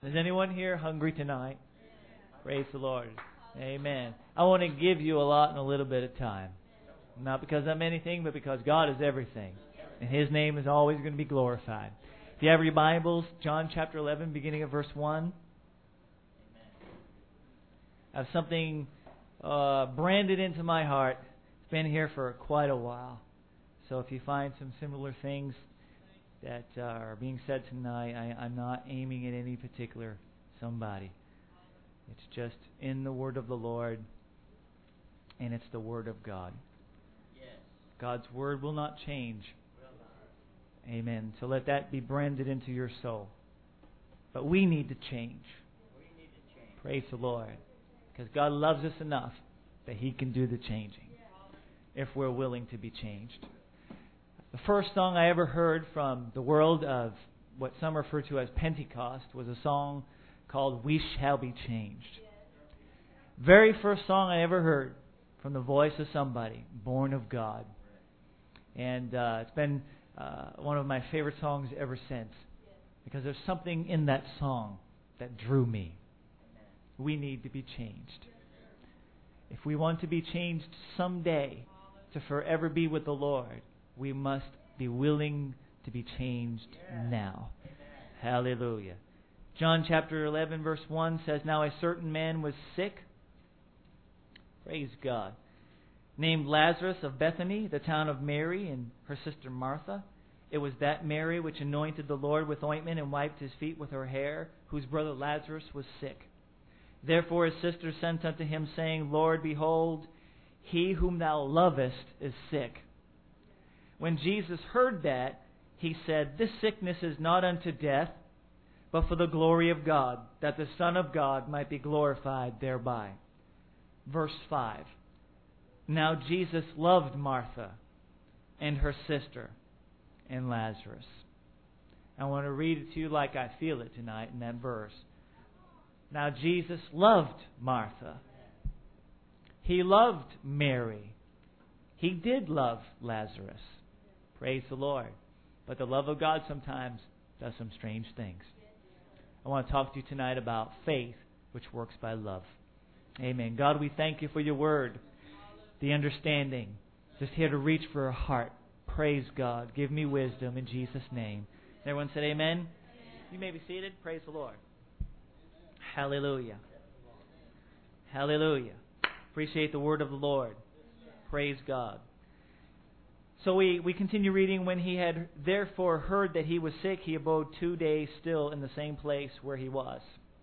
Is anyone here hungry tonight? Praise the Lord. Amen. I want to give you a lot in a little bit of time. Not because I'm anything, but because God is everything. And His name is always going to be glorified. If you have your Bibles, John chapter 11, beginning of verse 1. I have something branded into my heart. It's been here for quite a while. So if you find some similar things that are being said tonight, I'm not aiming at any particular somebody. It's just in the Word of the Lord, and it's the Word of God. God's Word will not change. Amen. So let that be branded into your soul. But we need to change. Praise the Lord. Because God loves us enough that He can do the changing if we're willing to be changed. The first song I ever heard from the world of what some refer to as Pentecost was a song called We Shall Be Changed. Very first song I ever heard from the voice of somebody born of God. And it's been one of my favorite songs ever since. Because there's something in that song that drew me. We need to be changed. If we want to be changed someday to forever be with the Lord, we must be willing to be changed now. Hallelujah. John chapter 11 verse 1 says, Now a certain man was sick, praise God, named Lazarus of Bethany, the town of Mary and her sister Martha. It was that Mary which anointed the Lord with ointment and wiped His feet with her hair, whose brother Lazarus was sick. Therefore his sister sent unto him, saying, Lord, behold, he whom thou lovest is sick. When Jesus heard that, He said, This sickness is not unto death, but for the glory of God, that the Son of God might be glorified thereby. Verse 5. Now Jesus loved Martha and her sister and Lazarus. I want to read it to you like I feel it tonight in that verse. Now Jesus loved Martha. He loved Mary. He did love Lazarus. Praise the Lord. But the love of God sometimes does some strange things. I want to talk to you tonight about faith, which works by love. Amen. God, we thank You for Your Word, the understanding. Just here to reach for a heart. Praise God. Give me wisdom in Jesus' name. Everyone said amen? Amen. You may be seated. Praise the Lord. Hallelujah. Hallelujah. Appreciate the word of the Lord. Praise God. So we continue reading. When he had therefore heard that he was sick, he abode 2 days still in the same place where he was.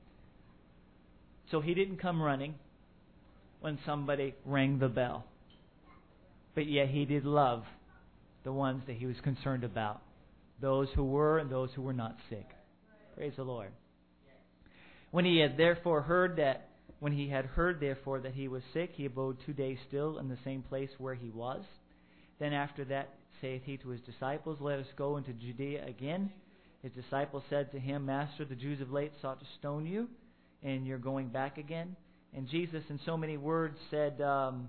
So he didn't come running when somebody rang the bell. But yet he did love the ones that he was concerned about. Those who were and those who were not sick. Praise the Lord. When he had heard therefore that he was sick, he abode 2 days still in the same place where he was. Then after that saith he to his disciples, Let us go into Judea again. His disciples said to him, Master, the Jews of late sought to stone you, and you're going back again. And Jesus, in so many words, said, I'm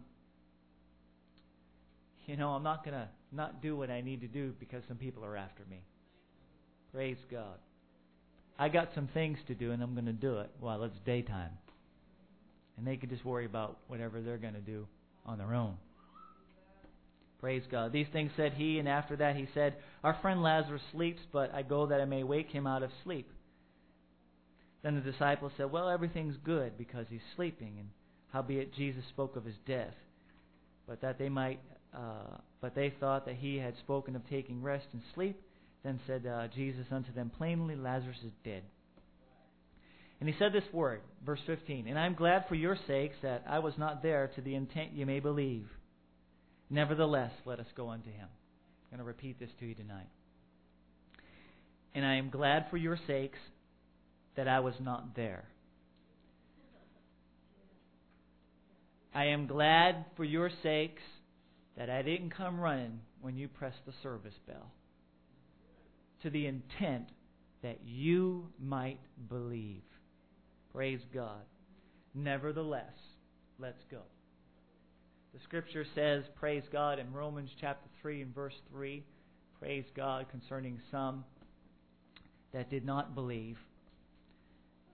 not going to not do what I need to do because some people are after me. Praise God. I got some things to do, and I'm going to do it while it's daytime. And they can just worry about whatever they're going to do on their own. Praise God. These things said he, and after that he said, Our friend Lazarus sleeps, but I go that I may wake him out of sleep. Then the disciples said, Well, everything's good because he's sleeping. And howbeit Jesus spoke of his death, but they thought that he had spoken of taking rest and sleep. Then said Jesus unto them plainly, Lazarus is dead. And he said this word, verse 15, And I am glad for your sakes that I was not there, to the intent you may believe. Nevertheless, let us go unto him. I'm going to repeat this to you tonight. And I am glad for your sakes that I was not there. I am glad for your sakes that I didn't come running when you pressed the service bell, to the intent that you might believe. Praise God. Nevertheless, let's go. The Scripture says, praise God, in Romans chapter 3 and verse 3, praise God concerning some that did not believe.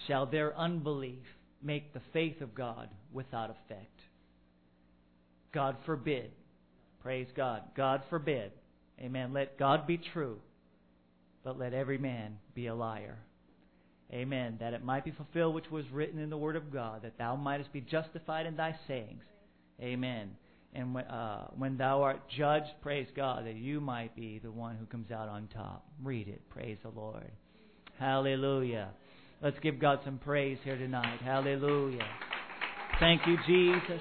shall their unbelief make the faith of God without effect. God forbid. Praise God. God forbid. Amen. Let God be true, but let every man be a liar. Amen. That it might be fulfilled which was written in the Word of God, that thou mightest be justified in thy sayings. Amen. And when thou art judged, praise God, that you might be the one who comes out on top. Read it. Praise the Lord. Hallelujah. Let's give God some praise here tonight. Hallelujah. Thank you, Jesus.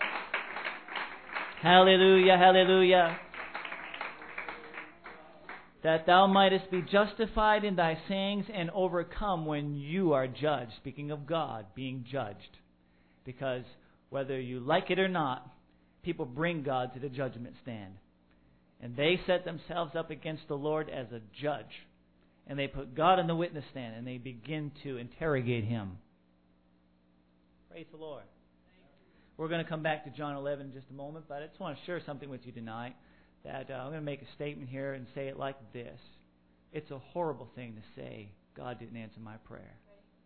Hallelujah, hallelujah. That thou mightest be justified in thy sayings and overcome when you are judged. Speaking of God being judged. Because whether you like it or not, people bring God to the judgment stand. And they set themselves up against the Lord as a judge. And they put God in the witness stand and they begin to interrogate Him. Praise the Lord. We're going to come back to John 11 in just a moment, but I just want to share something with you tonight. That I'm going to make a statement here and say it like this. It's a horrible thing to say, God didn't answer my prayer.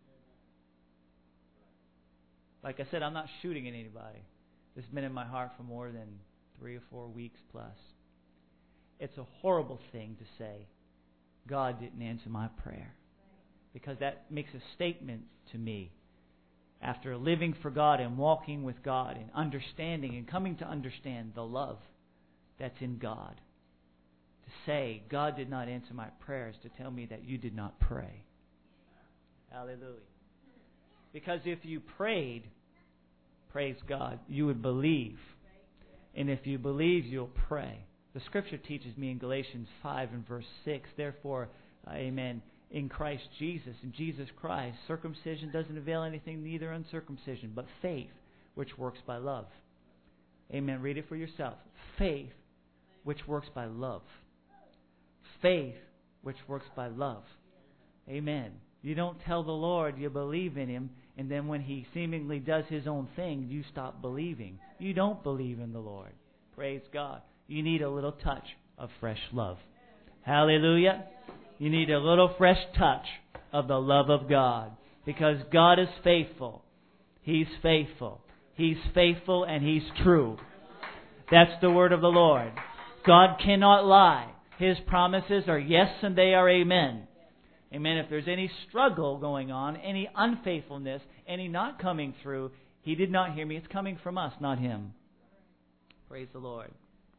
Like I said, I'm not shooting at anybody. This has been in my heart for more than 3 or 4 weeks plus. It's a horrible thing to say, God didn't answer my prayer. Because that makes a statement to me. After living for God and walking with God and understanding and coming to understand the love that's in God. To say, God did not answer my prayers, to tell me that you did not pray. Hallelujah. Because if you prayed, praise God, you would believe. And if you believe, you'll pray. The Scripture teaches me in Galatians 5 and verse 6, therefore, amen, in Christ Jesus, in Jesus Christ, circumcision doesn't avail anything, neither uncircumcision, but faith, which works by love. Amen. Read it for yourself. Faith, which works by love. Faith, which works by love. Amen. You don't tell the Lord you believe in Him, and then when He seemingly does His own thing, you stop believing. You don't believe in the Lord. Praise God. You need a little touch of fresh love. Hallelujah. You need a little fresh touch of the love of God. Because God is faithful. He's faithful. He's faithful and He's true. That's the word of the Lord. God cannot lie. His promises are yes and they are amen. Amen. If there's any struggle going on, any unfaithfulness, any not coming through, He did not hear me. It's coming from us, not Him. Praise the Lord.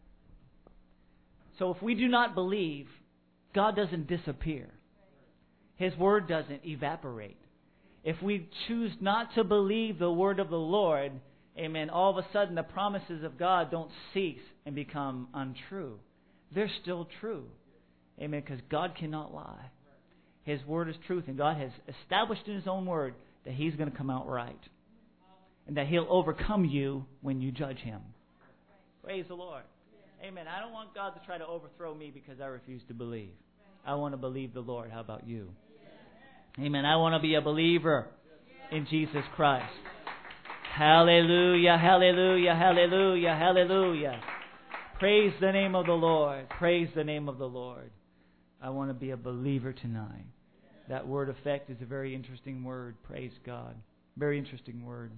So if we do not believe, God doesn't disappear. His word doesn't evaporate. If we choose not to believe the word of the Lord, amen, all of a sudden the promises of God don't cease and become untrue. They're still true. Amen, because God cannot lie. His word is truth, and God has established in His own word that He's going to come out right. And that He'll overcome you when you judge Him. Praise the Lord. Amen. I don't want God to try to overthrow me because I refuse to believe. I want to believe the Lord. How about you? Amen. I want to be a believer in Jesus Christ. Hallelujah, hallelujah, hallelujah, hallelujah. Praise the name of the Lord. Praise the name of the Lord. I want to be a believer tonight. That word effect is a very interesting word. Praise God. Very interesting word.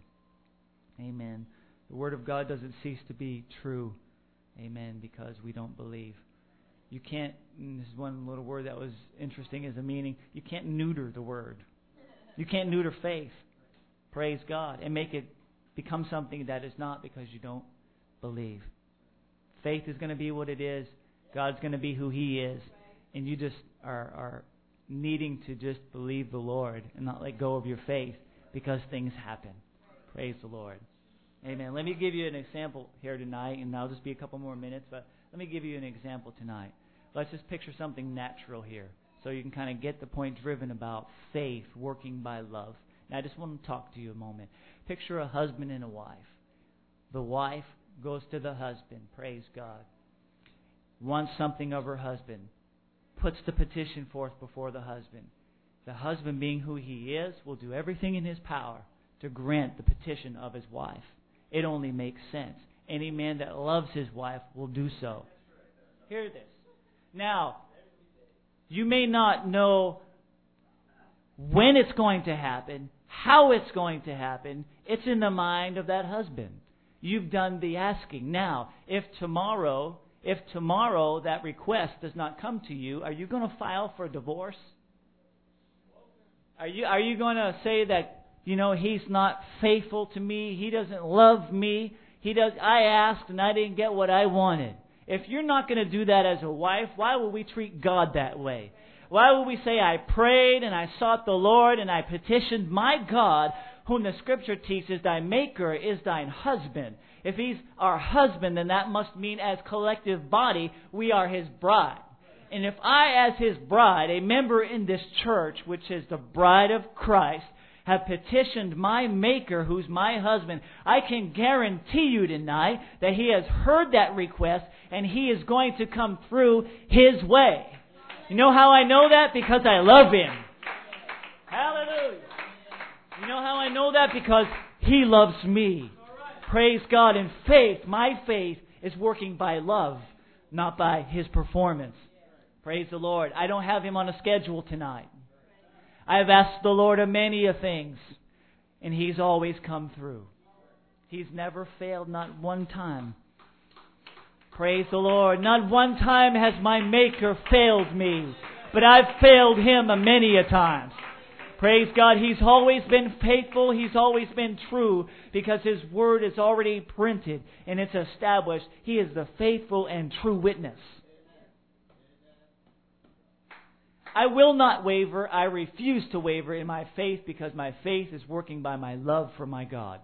Amen. The word of God doesn't cease to be true. Amen. Because we don't believe. You can't, this is one little word that was interesting as a meaning, you can't neuter the word. You can't neuter faith. Praise God. And make it become something that is not because you don't believe. Faith is going to be what it is. God's going to be who He is. And you just are needing to just believe the Lord and not let go of your faith because things happen. Praise the Lord. Amen. Let me give you an example here tonight, and I'll just be a couple more minutes, but let me give you an example tonight. Let's just picture something natural here so you can kind of get the point driven about faith working by love. Now, I just want to talk to you a moment. Picture a husband and a wife. The wife goes to the husband, praise God, wants something of her husband, puts the petition forth before the husband. The husband, being who he is, will do everything in his power to grant the petition of his wife. It only makes sense. Any man that loves his wife will do so. Hear this. Now, you may not know when it's going to happen, how it's going to happen, it's in the mind of that husband. You've done the asking. Now, if tomorrow that request does not come to you, are you going to file for divorce? Are you going to say that, he's not faithful to me, he doesn't love me, I asked and I didn't get what I wanted? If you're not going to do that as a wife, why will we treat God that way? Why will we say, I prayed and I sought the Lord and I petitioned my God, whom the Scripture teaches, thy Maker is thine husband. If He's our husband, then that must mean as collective body, we are His bride. And if I, as His bride, a member in this church, which is the bride of Christ, have petitioned my Maker, who's my husband, I can guarantee you tonight that He has heard that request and He is going to come through His way. You know how I know that? Because I love Him. Hallelujah. You know how I know that? Because He loves me. Praise God. In faith, my faith is working by love, not by His performance. Praise the Lord. I don't have Him on a schedule tonight. I have asked the Lord of many a things, and He's always come through. He's never failed, not one time. Praise the Lord. Not one time has my Maker failed me, but I've failed Him a many a times. Praise God. He's always been faithful. He's always been true because His Word is already printed and it's established. He is the faithful and true witness. I will not waver. I refuse to waver in my faith because my faith is working by my love for my God.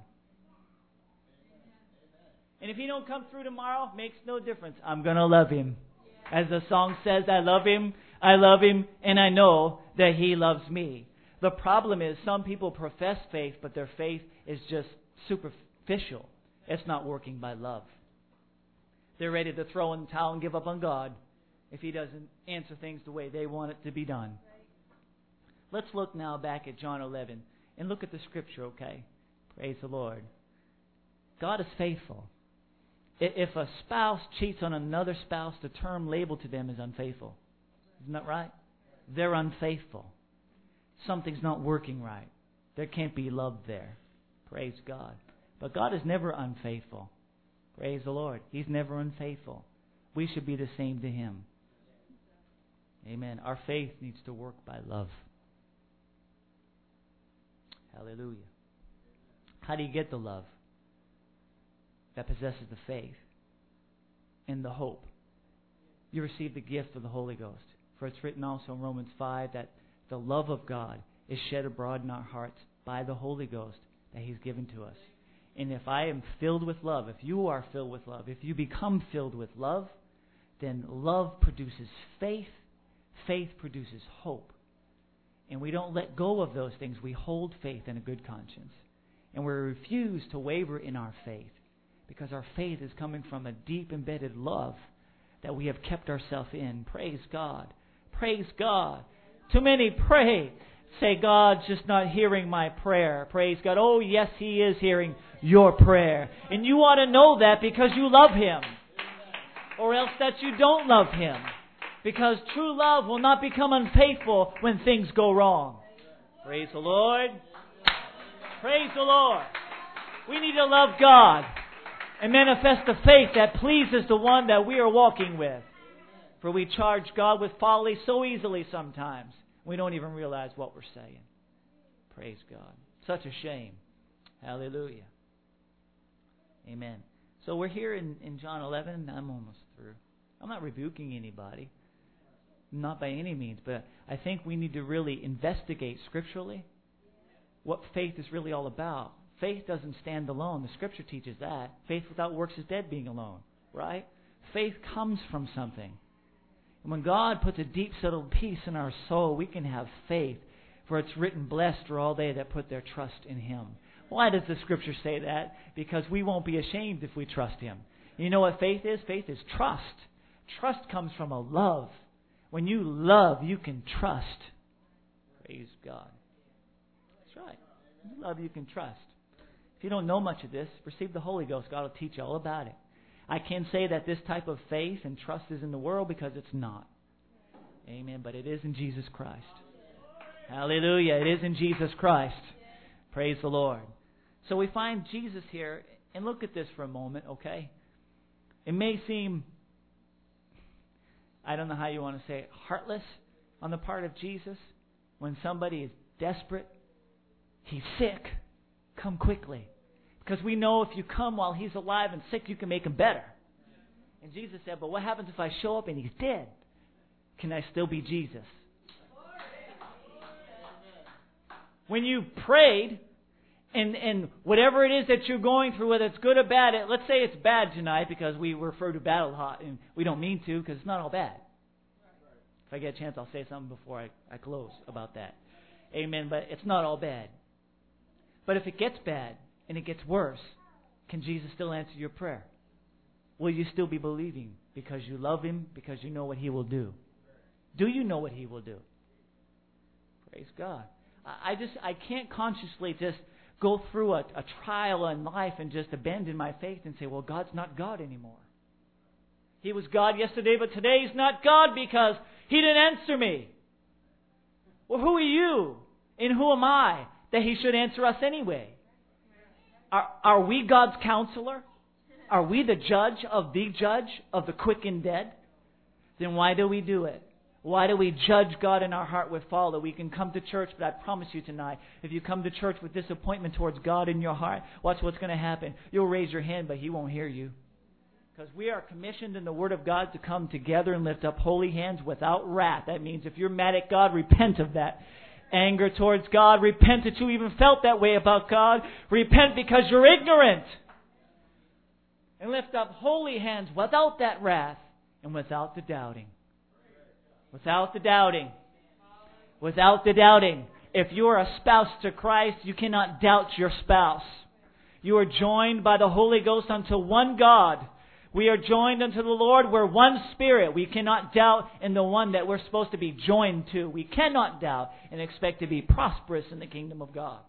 And if He don't come through tomorrow, makes no difference. I'm going to love Him. As the song says, I love Him, and I know that He loves me. The problem is some people profess faith, but their faith is just superficial. It's not working by love. They're ready to throw in the towel and give up on God if He doesn't answer things the way they want it to be done. Let's look now back at John 11 and look at the Scripture, okay? Praise the Lord. God is faithful. If a spouse cheats on another spouse, the term labeled to them is unfaithful. Isn't that right? They're unfaithful. Something's not working right. There can't be love there. Praise God. But God is never unfaithful. Praise the Lord. He's never unfaithful. We should be the same to Him. Amen. Our faith needs to work by love. Hallelujah. How do you get the love that possesses the faith and the hope? You receive the gift of the Holy Ghost. For it's written also in Romans 5 that the love of God is shed abroad in our hearts by the Holy Ghost that He's given to us. And if I am filled with love, if you are filled with love, if you become filled with love, then love produces faith. Faith produces hope. And we don't let go of those things. We hold faith in a good conscience. And we refuse to waver in our faith because our faith is coming from a deep embedded love that we have kept ourselves in. Praise God. Praise God. Too many pray. Say, God's just not hearing my prayer. Praise God. Oh, yes, He is hearing your prayer. And you ought to know that because you love Him. Or else that you don't love Him. Because true love will not become unfaithful when things go wrong. Praise the Lord. Praise the Lord. We need to love God and manifest the faith that pleases the one that we are walking with. For we charge God with folly so easily sometimes. We don't even realize what we're saying. Praise God. Such a shame. Hallelujah. Amen. So we're here in John 11. I'm almost through. I'm not rebuking anybody. Not by any means. But I think we need to really investigate scripturally what faith is really all about. Faith doesn't stand alone. The Scripture teaches that. Faith without works is dead being alone. Right? Faith comes from something. And when God puts a deep settled peace in our soul, we can have faith. For it's written, blessed are all they that put their trust in Him. Why does the Scripture say that? Because we won't be ashamed if we trust Him. You know what faith is? Faith is trust. Trust comes from a love. When you love, you can trust. Praise God. That's right. You love, you can trust. If you don't know much of this, receive the Holy Ghost. God will teach you all about it. I can say that this type of faith and trust is in the world because it's not. Amen. But it is in Jesus Christ. Hallelujah. It is in Jesus Christ. Praise the Lord. So we find Jesus here, and look at this for a moment, okay? It may seem, I don't know how you want to say it, heartless on the part of Jesus. When somebody is desperate, he's sick, come quickly. Because we know if you come while he's alive and sick, you can make him better. And Jesus said, but what happens if I show up and he's dead? Can I still be Jesus? When you prayed, and whatever it is that you're going through, whether it's good or bad, let's say it's bad tonight because we refer to bad a lot, and we don't mean to because it's not all bad. If I get a chance, I'll say something before I close about that. Amen. But it's not all bad. But if it gets bad and it gets worse, can Jesus still answer your prayer? Will you still be believing because you love Him, because you know what He will do? Do you know what He will do? Praise God. I can't consciously just go through a trial in life and just abandon my faith and say, well, God's not God anymore. He was God yesterday, but today He's not God because He didn't answer me. Well, who are you and who am I that He should answer us anyway? Are we God's counselor? Are we the judge of the quick and dead? Then why do we do it? Why do we judge God in our heart with follow? We can come to church, but I promise you tonight, if you come to church with disappointment towards God in your heart, watch what's going to happen. You'll raise your hand, but He won't hear you. Because we are commissioned in the Word of God to come together and lift up holy hands without wrath. That means if you're mad at God, repent of that. Anger towards God, repent that you even felt that way about God. Repent because you're ignorant. And lift up holy hands without that wrath and without the doubting. Without the doubting. Without the doubting. If you are a spouse to Christ, you cannot doubt your spouse. You are joined by the Holy Ghost unto one God. We are joined unto the Lord. We're one Spirit. We cannot doubt in the one that we're supposed to be joined to. We cannot doubt and expect to be prosperous in the kingdom of God.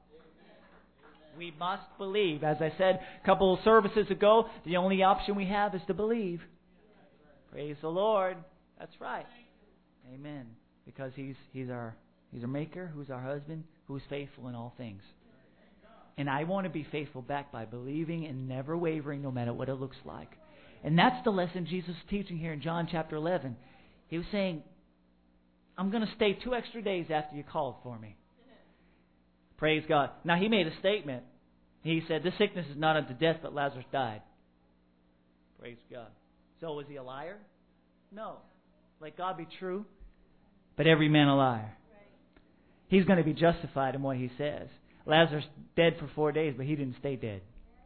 We must believe. As I said a couple of services ago, the only option we have is to believe. Praise the Lord. That's right. Amen. Because He's our Maker, who's our husband, who's faithful in all things. And I want to be faithful back by believing and never wavering no matter what it looks like. And that's the lesson Jesus is teaching here in John chapter 11. He was saying, I'm going to stay 2 extra days after you called for me. Praise God. Now He made a statement. He said, this sickness is not unto death, but Lazarus died. Praise God. So was He a liar? No. Let God be true, but every man a liar. He's going to be justified in what He says. Lazarus dead for 4 days, but he didn't stay dead.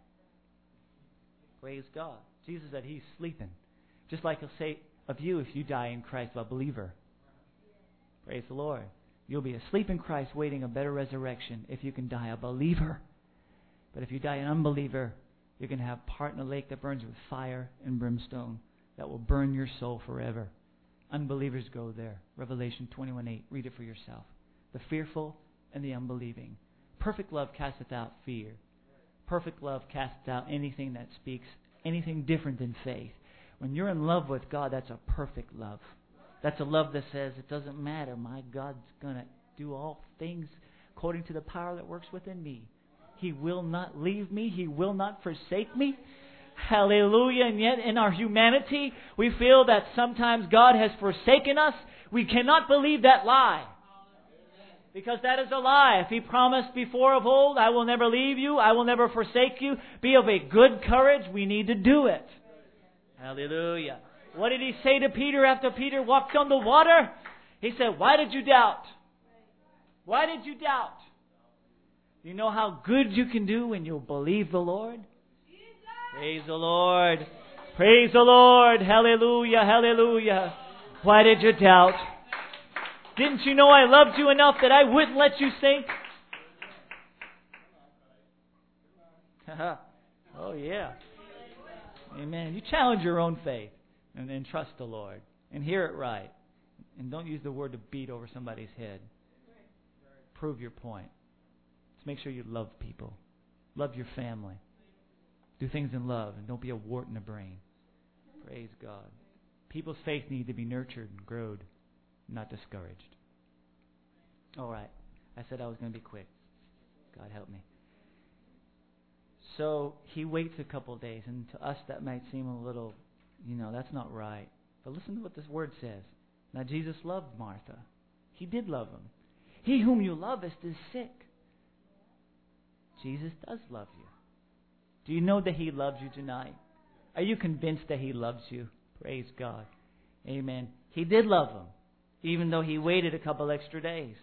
Praise God. Jesus said He's sleeping. Just like He'll say of you if you die in Christ, a believer. Praise the Lord. You'll be asleep in Christ waiting a better resurrection if you can die a believer. But if you die an unbeliever, you're going to have part in a lake that burns with fire and brimstone that will burn your soul forever. Unbelievers go there. Revelation 21:8. Read it for yourself. The fearful and the unbelieving. Perfect love casteth out fear. Perfect love casts out anything that speaks anything different than faith. When you're in love with God, that's a perfect love. That's a love that says it doesn't matter. My God's going to do all things according to the power that works within me. He will not leave me. He will not forsake me. Hallelujah. And yet in our humanity, we feel that sometimes God has forsaken us. We cannot believe that lie. Because that is a lie. If He promised before of old, I will never leave you, I will never forsake you, be of a good courage, we need to do it. Hallelujah. What did He say to Peter after Peter walked on the water? He said, why did you doubt? Why did you doubt? You know how good you can do when you believe the Lord? Praise the Lord. Praise the Lord. Hallelujah. Hallelujah. Why did you doubt? Didn't you know I loved you enough that I wouldn't let you sink? Oh, yeah. Amen. You challenge your own faith and then trust the Lord and hear it right. And don't use the word to beat over somebody's head. Prove your point. Just make sure you love people. Love your family. Do things in love and don't be a wart in the brain. Praise God. People's faith need to be nurtured and growed, not discouraged. All right. I said I was going to be quick. God help me. So he waits a couple of days, and to us that might seem a little, that's not right. But listen to what this word says. Now Jesus loved Martha. He did love him. He whom you lovest is sick. Jesus does love you. Do you know that He loves you tonight? Are you convinced that He loves you? Praise God. Amen. He did love him, even though He waited a couple extra days.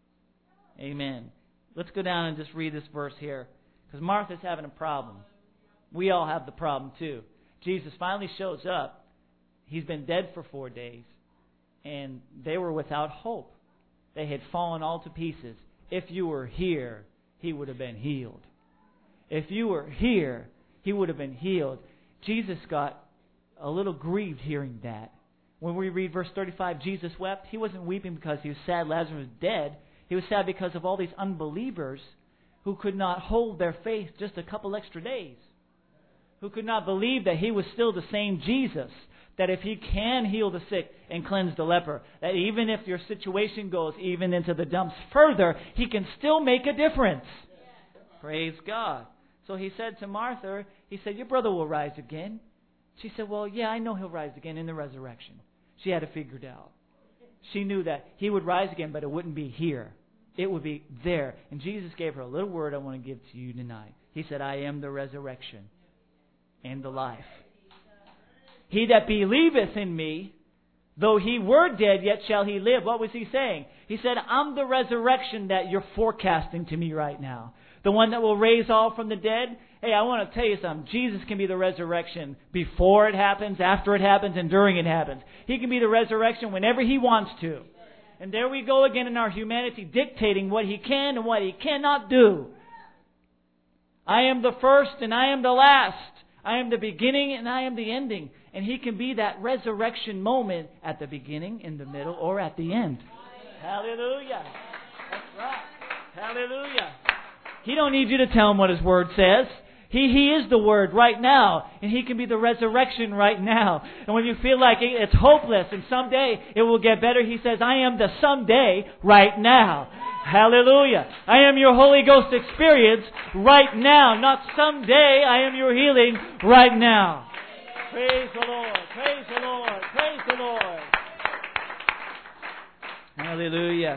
Amen. Let's go down and just read this verse here, because Martha's having a problem. We all have the problem too. Jesus finally shows up. He's been dead for 4 days, and they were without hope. They had fallen all to pieces. If you were here, He would have been healed. If you were here, He would have been healed. Jesus got a little grieved hearing that. When we read verse 35, Jesus wept. He wasn't weeping because He was sad Lazarus was dead. He was sad because of all these unbelievers who could not hold their faith just a couple extra days. Who could not believe that He was still the same Jesus. That if He can heal the sick and cleanse the leper, that even if your situation goes even into the dumps further, He can still make a difference. Praise God. So He said to Martha, He said, your brother will rise again. She said, well, yeah, I know he'll rise again in the resurrection. She had it figured out. She knew that He would rise again, but it wouldn't be here. It would be there. And Jesus gave her a little word I want to give to you tonight. He said, I am the resurrection and the life. He that believeth in me, though he were dead, yet shall he live. What was He saying? He said, I'm the resurrection that you're forecasting to me right now. The one that will raise all from the dead. Hey, I want to tell you something. Jesus can be the resurrection before it happens, after it happens, and during it happens. He can be the resurrection whenever He wants to. And there we go again in our humanity, dictating what He can and what He cannot do. I am the first and I am the last. I am the beginning and I am the ending. And He can be that resurrection moment at the beginning, in the middle, or at the end. Hallelujah. That's right. Hallelujah. He don't need you to tell Him what His Word says. He is the Word right now. And He can be the resurrection right now. And when you feel like it's hopeless and someday it will get better, He says, I am the someday right now. Hallelujah. I am your Holy Ghost experience right now. Not someday. I am your healing right now. Praise the Lord. Praise the Lord. Praise the Lord. Hallelujah.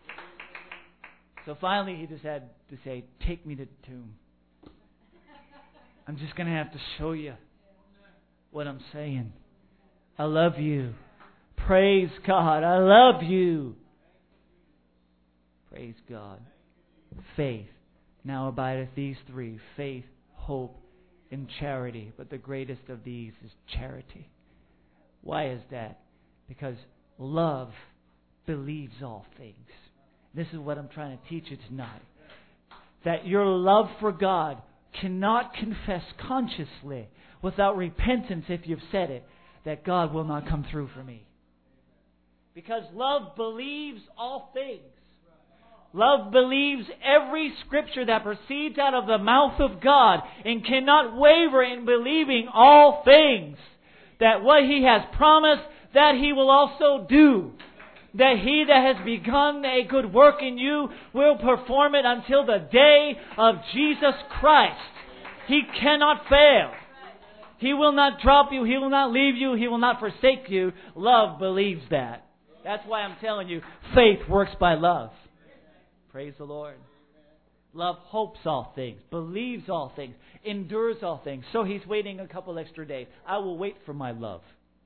So finally He just had to say, take me to the tomb. I'm just going to have to show you what I'm saying. I love you. Praise God. I love you. Praise God. Faith. Now abideth these three. Faith, hope, and charity. But the greatest of these is charity. Why is that? Because love believes all things. This is what I'm trying to teach you tonight. That your love for God cannot confess consciously without repentance, if you've said it, that God will not come through for me. Because love believes all things. Love believes every scripture that proceeds out of the mouth of God and cannot waver in believing all things. That what He has promised, that He will also do. That He that has begun a good work in you will perform it until the day of Jesus Christ. He cannot fail. He will not drop you. He will not leave you. He will not forsake you. Love believes that. That's why I'm telling you, faith works by love. Praise the Lord. Love hopes all things, believes all things, endures all things. So He's waiting a couple extra days. I will wait for my love.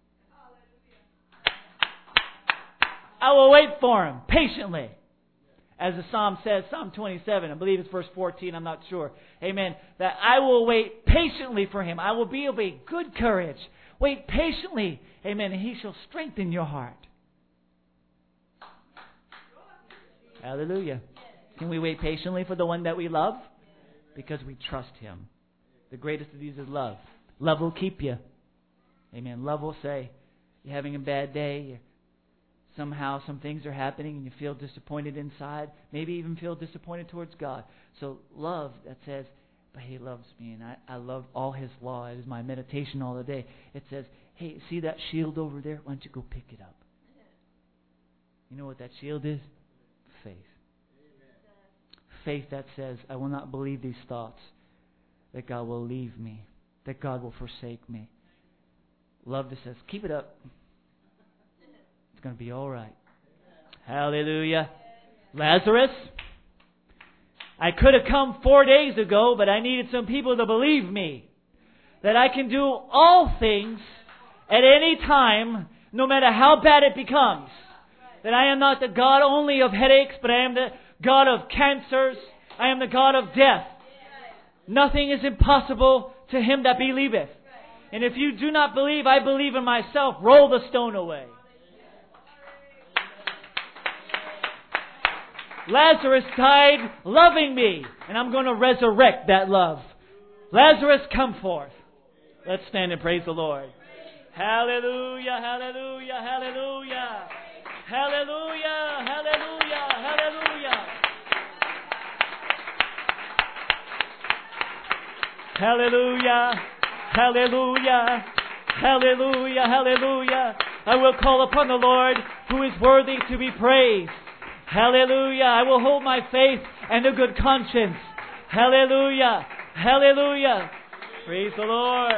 I will wait for Him patiently. As the Psalm says, Psalm 27, I believe it's verse 14, I'm not sure. Amen. That I will wait patiently for Him. I will be of a good courage. Wait patiently. Amen. And He shall strengthen your heart. Hallelujah. Can we wait patiently for the one that we love? Because we trust Him. The greatest of these is love. Love will keep you. Amen. Love will say, you're having a bad day, somehow some things are happening and you feel disappointed inside, maybe even feel disappointed towards God. So love that says, but He loves me and I love all His law. It is my meditation all the day. It says, hey, see that shield over there? Why don't you go pick it up? You know what that shield is? Faith. faith that says, I will not believe these thoughts, that God will leave me, that God will forsake me. Love that says, keep it up. It's going to be all right. Hallelujah. Lazarus, I could have come 4 days ago, but I needed some people to believe me that I can do all things at any time, no matter how bad it becomes. That I am not the God only of headaches, but I am the God of cancers. I am the God of death. Nothing is impossible to him that believeth. And if you do not believe, I believe in myself, roll the stone away. Lazarus died loving me, and I'm going to resurrect that love. Lazarus, come forth. Let's stand and praise the Lord. Hallelujah, hallelujah, hallelujah. Hallelujah, hallelujah, hallelujah. Hallelujah, hallelujah, hallelujah, hallelujah. I will call upon the Lord who is worthy to be praised. Hallelujah. I will hold my faith and a good conscience. Hallelujah. Hallelujah. Praise the Lord.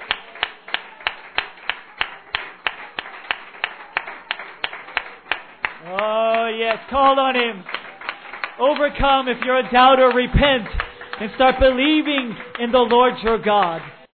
Oh, yes. Call on Him. Overcome. If you're a doubter, repent and start believing in the Lord your God.